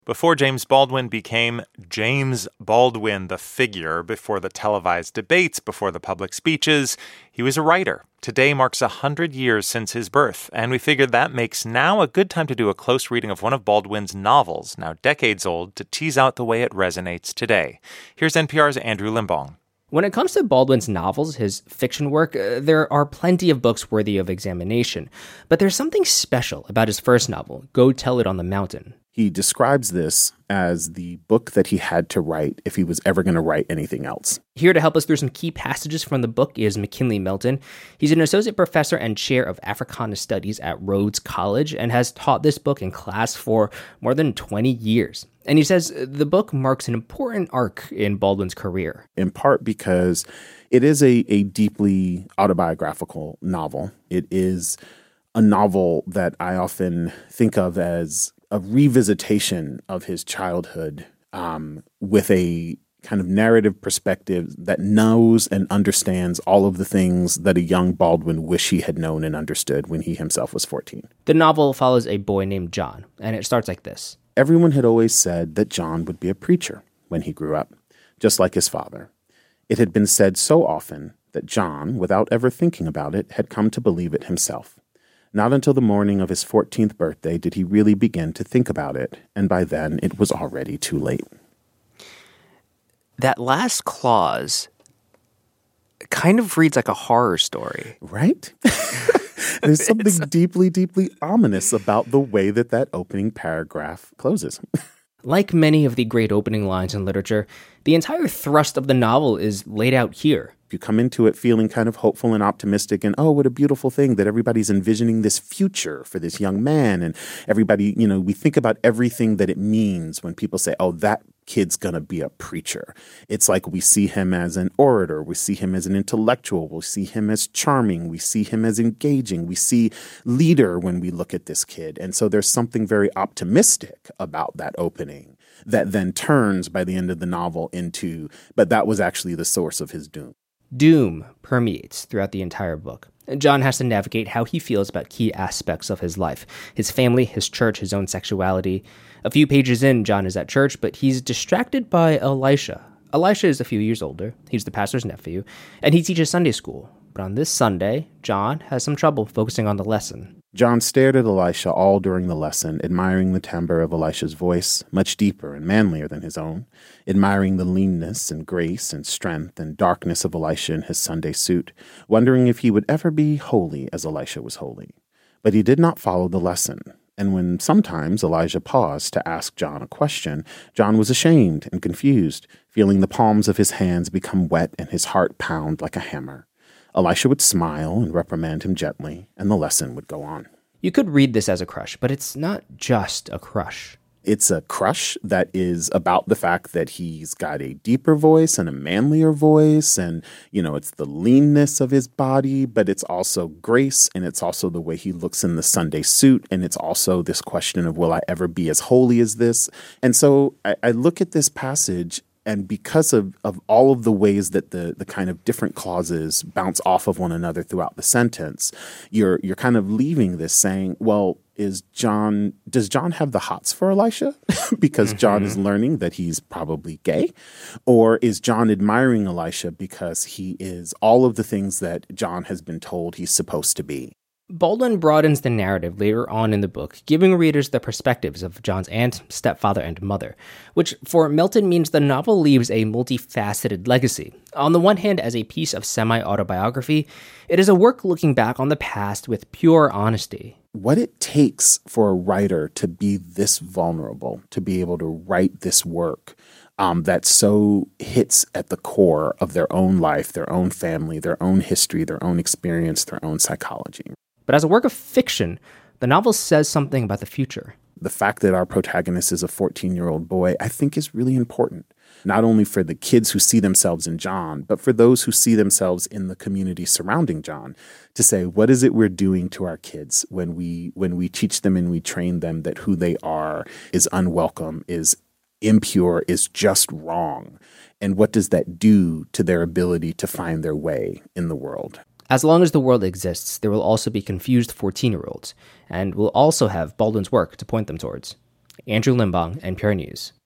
Before James Baldwin became James Baldwin, the figure, before the televised debates, before the public speeches, he was a writer. Today marks 100 years since his birth, and we figured that makes now a good time to do a close reading of one of Baldwin's novels, now decades old, to tease out the way it resonates today. Here's NPR's Andrew Limbong. When it comes to Baldwin's novels, his fiction work, there are plenty of books worthy of examination. But there's something special about his first novel, Go Tell It on the Mountain. He describes this as the book that he had to write if he was ever going to write anything else. Here to help us through some key passages from the book is McKinley Milton. He's an associate professor and chair of Africana Studies at Rhodes College and has taught this book in class for more than 20 years. And he says the book marks an important arc in Baldwin's career. In part because it is a deeply autobiographical novel. It is a novel that I often think of as a revisitation of his childhood with a kind of narrative perspective that knows and understands all of the things that a young Baldwin wished he had known and understood when he himself was 14. The novel follows a boy named John, and it starts like this. Everyone had always said that John would be a preacher when he grew up, just like his father. It had been said so often that John, without ever thinking about it, had come to believe it himself. Not until the morning of his 14th birthday did he really begin to think about it, and by then it was already too late. That last clause kind of reads like a horror story. Right? There's something deeply, deeply ominous about the way that opening paragraph closes. Like many of the great opening lines in literature, the entire thrust of the novel is laid out here. You come into it feeling kind of hopeful and optimistic and, oh, what a beautiful thing that everybody's envisioning this future for this young man. And everybody, we think about everything that it means when people say, oh, that kid's going to be a preacher. It's like we see him as an orator. We see him as an intellectual. We see him as charming. We see him as engaging. We see leader when we look at this kid. And so there's something very optimistic about that opening that then turns by the end of the novel into, but that was actually the source of his doom. Doom permeates throughout the entire book. John has to navigate how he feels about key aspects of his life, his family, his church, his own sexuality. A few pages in, John is at church, but he's distracted by Elisha. Elisha is a few years older. He's the pastor's nephew, and he teaches Sunday school. But on this Sunday, John has some trouble focusing on the lesson. John stared at Elisha all during the lesson, admiring the timbre of Elisha's voice, much deeper and manlier than his own, admiring the leanness and grace and strength and darkness of Elisha in his Sunday suit, wondering if he would ever be holy as Elisha was holy. But he did not follow the lesson, and when sometimes Elijah paused to ask John a question, John was ashamed and confused, feeling the palms of his hands become wet and his heart pound like a hammer. Elisha would smile and reprimand him gently, and the lesson would go on. You could read this as a crush, but it's not just a crush. It's a crush that is about the fact that he's got a deeper voice and a manlier voice, and, it's the leanness of his body, but it's also grace, and it's also the way he looks in the Sunday suit, and it's also this question of, will I ever be as holy as this? And so I look at this passage, and because of all of the ways that the kind of different clauses bounce off of one another throughout the sentence, you're kind of leaving this saying, well, does John have the hots for Elisha because John is learning that he's probably gay? Or is John admiring Elisha because he is all of the things that John has been told he's supposed to be? Baldwin broadens the narrative later on in the book, giving readers the perspectives of John's aunt, stepfather, and mother, which for Milton means the novel leaves a multifaceted legacy. On the one hand, as a piece of semi-autobiography, it is a work looking back on the past with pure honesty. What it takes for a writer to be this vulnerable, to be able to write this work that so hits at the core of their own life, their own family, their own history, their own experience, their own psychology. But as a work of fiction, the novel says something about the future. The fact that our protagonist is a 14-year-old boy, I think is really important. Not only for the kids who see themselves in John, but for those who see themselves in the community surrounding John, to say, what is it we're doing to our kids when we teach them and we train them that who they are is unwelcome, is impure, is just wrong? And what does that do to their ability to find their way in the world? As long as the world exists, there will also be confused 14-year-olds, and we'll also have Baldwin's work to point them towards. Andrew Limbong, NPR News.